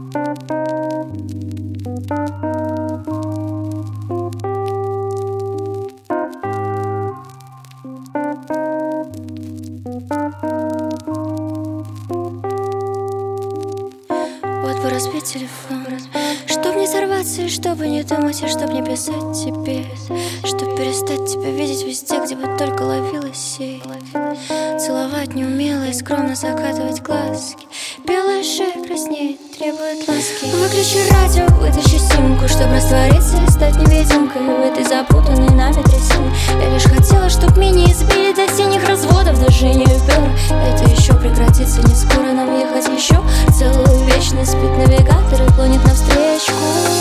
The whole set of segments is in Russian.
Вот бы разбить телефон, чтоб не сорваться и чтобы не думать, и чтоб не писать тебе, чтоб перестать тебя видеть везде, где бы только ловилась сеть. Целовать неумело и скромно закатывать глазки. Белая шея краснеет, требует ласки. Выключи радио, вытащи симку, чтоб раствориться и стать невидимкой в этой запутанной нами трясине. Я лишь хотела, чтоб меня избили до синих разводов, даже не пёр. Это еще прекратится не скоро, нам ехать еще целую вечность. Спит навигатор и клонит навстречу.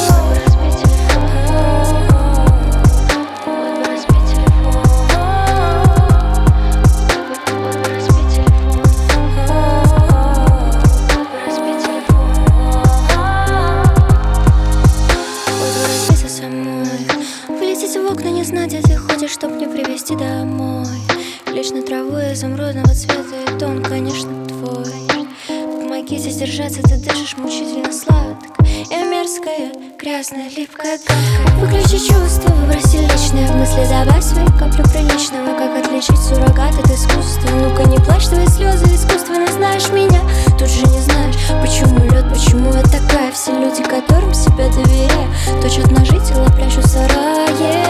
В окна не знать, где ты ходишь, чтоб не привезти домой. Лечь на траву изумрудного цвета, и тон, конечно, твой. Помоги тебе сдержаться, ты дышишь мучительно сладко. Я мерзкая, грязная, липкая, гадкая. Выключи чувства, выброси личное в мысли, добавь свои капли приличного. Как отличить суррогат от искусства? Ну-ка не плачь, твои слезы искусственно. Знаешь меня, тут же не знаешь, почему лед, почему я такая. Все люди, которым себя доверяю, точат ножи, тела прячут в сарае.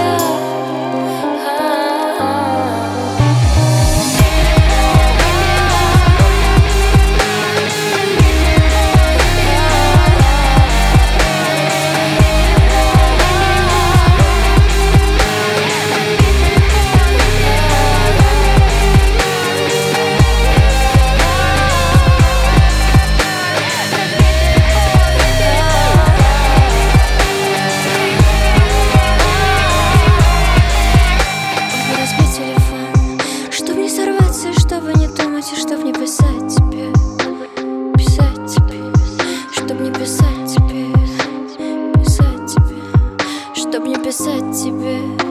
Чтобы не думать и чтоб не писать тебе, чтоб не писать тебе, чтоб не писать тебе.